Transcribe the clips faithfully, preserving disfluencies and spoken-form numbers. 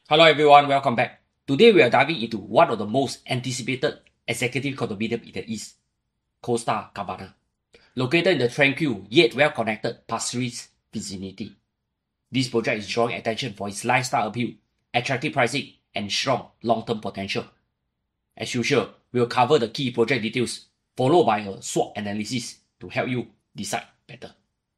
Hello everyone, welcome back. Today we are diving into one of the most anticipated executive condominium in the East, Costa Cabana. Located in the tranquil yet well-connected Pasir Ris vicinity. This project is drawing attention for its lifestyle appeal, attractive pricing, and strong long-term potential. As usual, we will cover the key project details, followed by a SWOT analysis to help you decide better.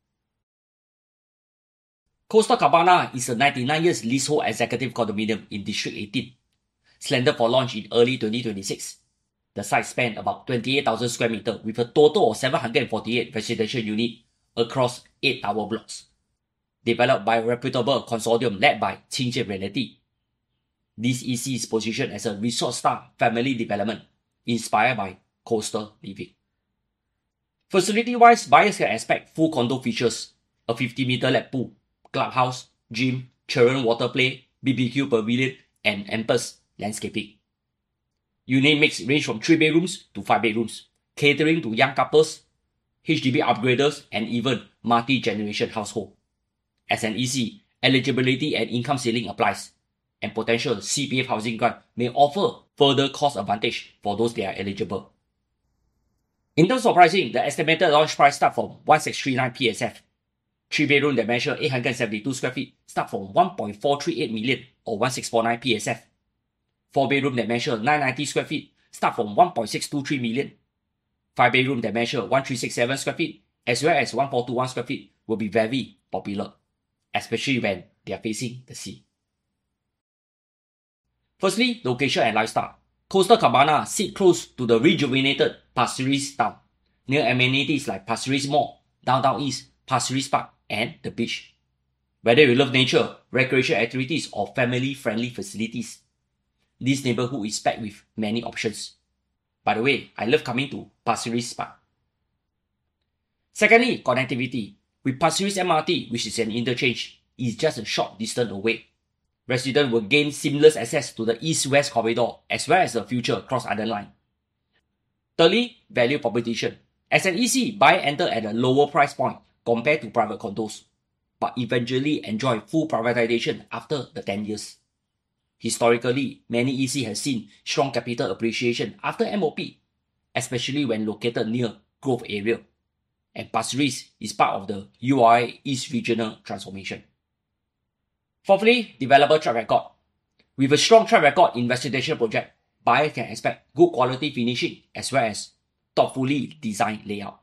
Costa Cabana is a ninety-nine years leasehold executive condominium in District eighteen, slated for launch in early twenty twenty-six. The site spans about twenty-eight thousand square meters with a total of seven hundred forty-eight residential units across eight tower blocks. Developed by a reputable consortium led by Qingjian Realty. This E C is positioned as a resort-style family development inspired by coastal living. Facility-wise, buyers can expect full condo features, a fifty meter lap pool, clubhouse, gym, children water play, B B Q pavilion, and ample landscaping. Unit mix range from three bedrooms to five bedrooms, catering to young couples, H D B upgraders, and even multi-generation household. As an E C, eligibility and income ceiling applies, and potential C P F housing grant may offer further cost advantage for those that are eligible. In terms of pricing, the estimated launch price starts from one thousand six hundred thirty-nine P S F. three bedroom that measure eight hundred seventy-two square feet start from one point four three eight million or one thousand six hundred forty-nine P S F. four bedroom that measure nine hundred ninety square feet start from one point six two three million. five bedroom that measure one thousand three hundred sixty-seven square feet as well as one thousand four hundred twenty-one square feet will be very popular, especially when they are facing the sea. Firstly, location and lifestyle. Costa Cabana sits close to the rejuvenated Pasir Ris town, near amenities like Pasir Ris Mall, Downtown East, Pasir Ris Park, and the beach. Whether you love nature, recreation activities, or family-friendly facilities, this neighborhood is packed with many options. By the way, I love coming to Pasir Ris Park. Secondly, connectivity. With Pasir Ris M R T, which is an interchange, is just a short distance away. Residents will gain seamless access to the East-West corridor as well as the future Cross Island Line. Thirdly, value proposition. As an E C, buyer enter at a lower price point compared to private condos, but eventually enjoy full privatization after the ten years. Historically, many E C have seen strong capital appreciation after M O P, especially when located near growth area, and Pasir Ris is part of the U R A East Regional transformation. Fourthly, developer track record. With a strong track record in residential project, buyers can expect good quality finishing as well as thoughtfully designed layout.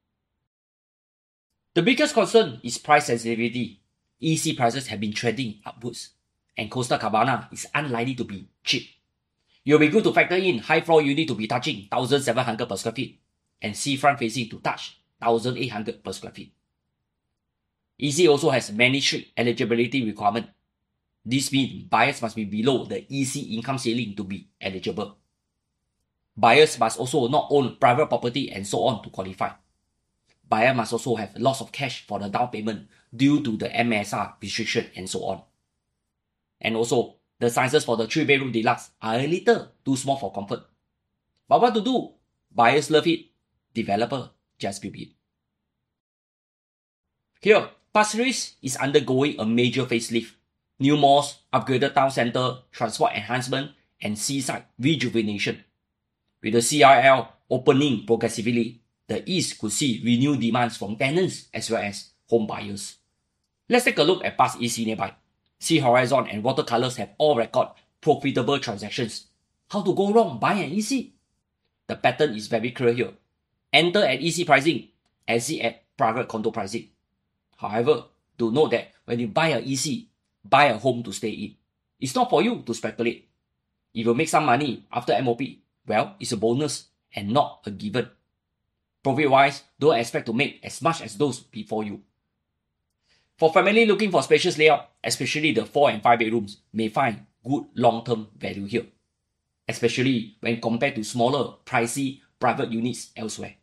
The biggest concern is price sensitivity. E C prices have been trending upwards, and Costa Cabana is unlikely to be cheap. You'll be good to factor in high floor unit to be touching one thousand seven hundred per square feet, and seafront facing to touch one thousand eight hundred per square feet. E C also has many strict eligibility requirements. This means buyers must be below the E C income ceiling to be eligible. Buyers must also not own private property and so on to qualify. Buyer must also have lots of cash for the down payment due to the M S R restriction and so on. And also, the sizes for the three bedroom deluxe are a little too small for comfort. But what to do? Buyers love it. Developer just build it. Here, Pasir Ris is undergoing a major facelift. New malls, upgraded town centre, transport enhancement, and seaside rejuvenation. With the C R L opening progressively, the East could see renewed demands from tenants as well as home buyers. Let's take a look at past E C nearby. Sea Horizon and Watercolours have all recorded profitable transactions. How to go wrong buying an E C? The pattern is very clear here. Enter at E C pricing, exit at private condo pricing. However, do note that when you buy an E C, buy a home to stay in. It's not for you to speculate. If you make some money after M O P, well, it's a bonus and not a given. Profit-wise, don't expect to make as much as those before you. For family looking for spacious layout, especially the four and five bedrooms, may find good long-term value here, especially when compared to smaller, pricey private units elsewhere.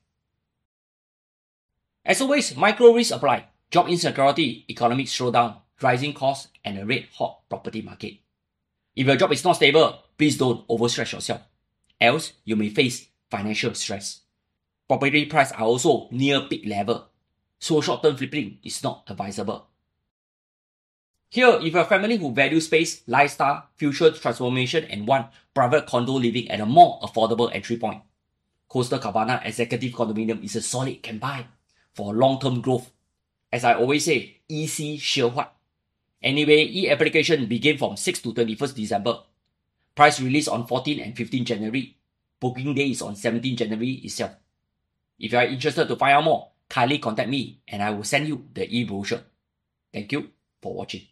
As always, micro risks apply. Job insecurity, economic slowdown, rising costs, and a red-hot property market. If your job is not stable, please don't overstretch yourself, else you may face financial stress. Property prices are also near peak level, so short-term flipping is not advisable. Here, if you're a family who values space, lifestyle, future transformation, and want private condo living at a more affordable entry point, Coastal Cabana Executive Condominium is a solid can buy for long-term growth. As I always say, easy, sure what. Anyway, e-application begin from sixth to twenty-first December. Price release on fourteenth and fifteenth January. Booking day is on seventeenth January itself. If you are interested to find out more, kindly contact me and I will send you the e-brochure. Thank you for watching.